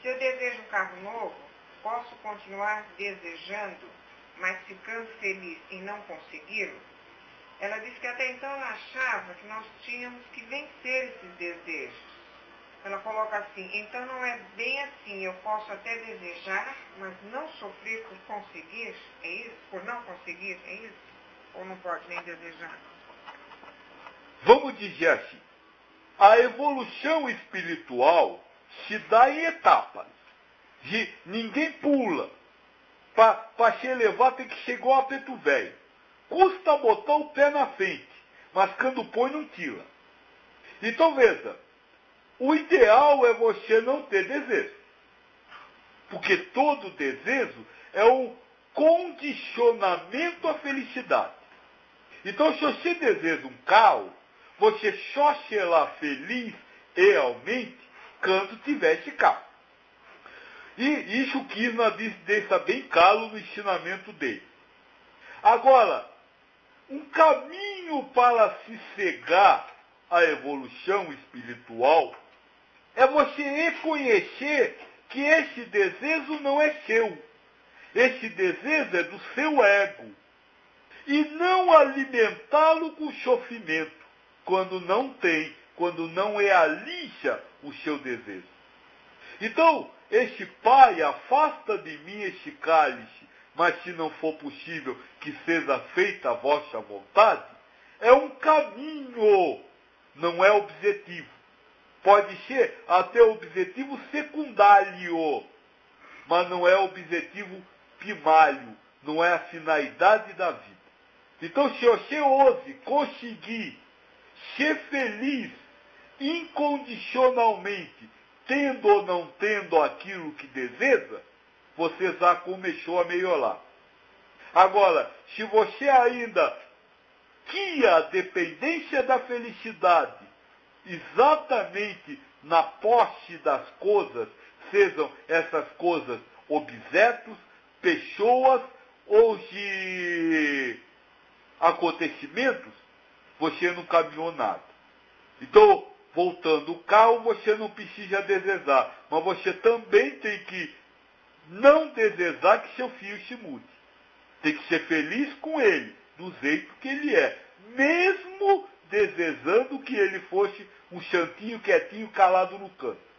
Se eu desejo um carro novo, posso continuar desejando, mas ficando feliz em não consegui-lo? Ela disse que até então ela achava que nós tínhamos que vencer esses desejos. Ela coloca assim: então não é bem assim, eu posso até desejar, mas não sofrer por conseguir, é isso? Por não conseguir, é isso? Ou não pode nem desejar? Vamos dizer assim, a evolução espiritual se dá em etapas. Ninguém pula. Para se elevar tem que ser igual a preto velho. Custa botar o pé na frente, mas quando põe não tira. Então veja, o ideal é você não ter desejo. Porque todo desejo é um condicionamento à felicidade. Então se você deseja um carro, você só será feliz realmente quando tiver esse carro. E isso Krishna deixa bem claro no ensinamento dele. Agora, um caminho para se cegar à evolução espiritual é você reconhecer que esse desejo não é seu. Esse desejo é do seu ego. E não alimentá-lo com sofrimento, quando não realiza o seu desejo. Então, este Pai, afasta de mim este cálice, mas se não for possível que seja feita a vossa vontade, é um caminho, não é objetivo. Pode ser até objetivo secundário, mas não é objetivo primário, não é a finalidade da vida. Então, se você hoje conseguir ser feliz incondicionalmente, tendo ou não tendo aquilo que deseja, você já começou a melhorar. Agora, se você ainda cria a dependência da felicidade exatamente na posse das coisas, sejam essas coisas objetos, pessoas ou de acontecimentos, você não caminhou nada. Então, voltando o carro, você não precisa desejar, mas você também tem que não desejar que seu filho se mude. Tem que ser feliz com ele, do jeito que ele é, mesmo desejando que ele fosse um santinho quietinho calado no canto.